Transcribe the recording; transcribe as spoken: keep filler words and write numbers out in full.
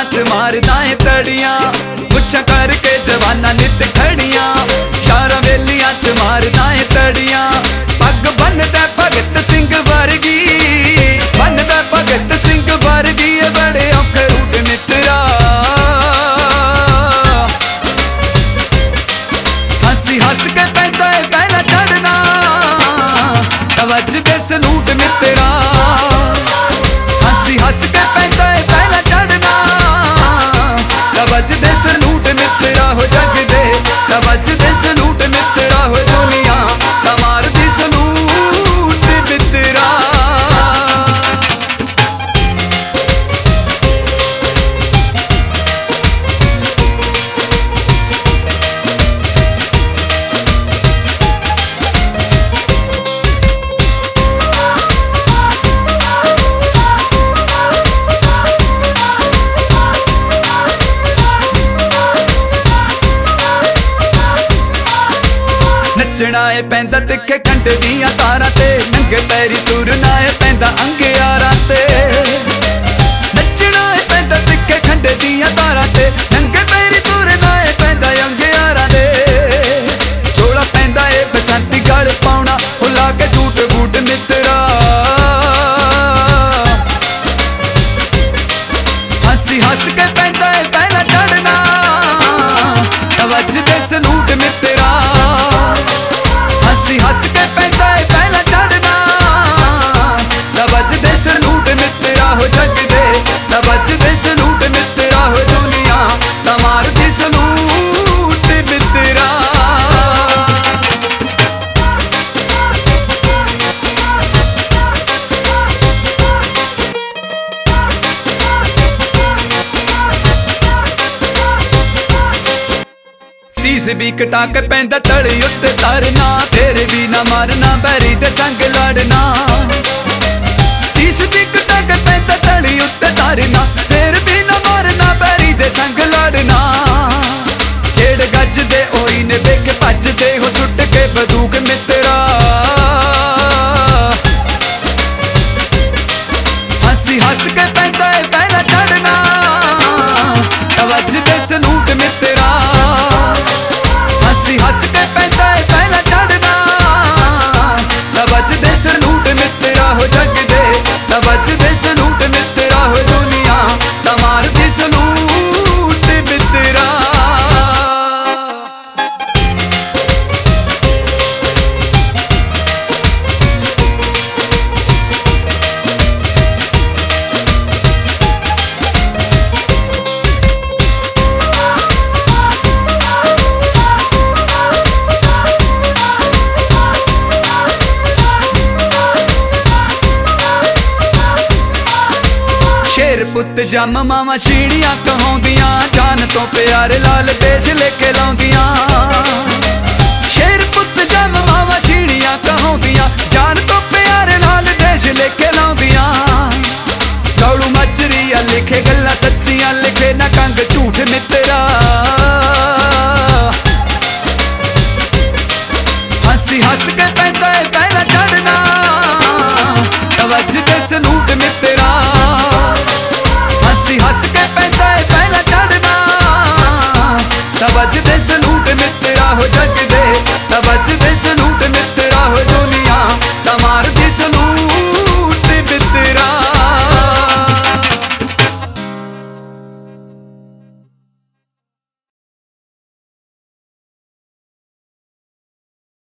च मारदा है तड़ियां, मुच्छां करके जवाना नित खड़ियां। शारां वेलियां च मारदा है तड़ियां, पग बनदा भगत सिंह वर्गी, बनदा भगत सिंह वर्गी। बड़े औखे रूट मित्रा, हंसी हंस के पैंदा है पहला चढ़ना, वजदे सलूट मित्रा। हंसी हंस के पैंदा है पहला चढ़ना, वजदे सलूट मित्रा हो जग दे, वजदे सलूट मित्रा हो दुनिया, तमार दी सलूट मित्रा। नचना है पैंदा तिखे कंड दियां तारां ते, नंगे पैरी तुरना है पैंदा अंगियारां ते। नचना है पैंदा तिखे कंड दियां तारां ते, नंगे पैरी तुरना है पैंदा अंगियारां ते। चोला पैंदा है बसंती गल पाउणा, हुला के सूट बूट मित्रा। हंसी हंस के पैंदा है पहला चढ़ना, वजदे सलूट मित्रा। हंसी हंस के पैंदा है पहला चढ़ना, वजदे सलूट मित्रा हो जग दे, वजदे सलूट मित्रा हो दुनिया, तमार दी सलूट मित्रा। सीस भी कटा के पैंदा तली उत्ते तरना, तेरे भी ना मारना बैरी दे संग लड़ना। सीस भी कटा के पैंदा तली उत्ते तरना, तेरे भी ना मारना बैरी दे संग लड़ना। जेड़ गज दे ओही ने वेख भज दे हो, सुट के बंदूक मित्रा। हंसी हंस के पैंदा है पहला चढ़ना, वजदे सलूट मित्रा। हंसी हंस के पैंदा है पहला चढ़ना, वजदे सलूट मित्रा हो जग दे, वजदे सलूट मित्रा हो दुनिया, तमार दी सलूट मित्रा। शेर पुत जम मावा शीड़ियां कहाउंदियां, जान तो प्यार लाल देश लेके लाउंदियां। शेर पुत जम मावा शीड़ियां कहाउंदियां, जान तो प्यार लाल देश लेके लाउंदियां। दौड़ू मजरिया लिखे गल्लां सच्चियां, लिखे ना कंग झूठ मित्रा। हंसी हंस के पैंदा है पहला चढ़ना, वजदे सलूट मित्रा। हंसी हंस के पैंदा है पहला चढ़ना, वजदे सलूट मित्रा हो जग दे।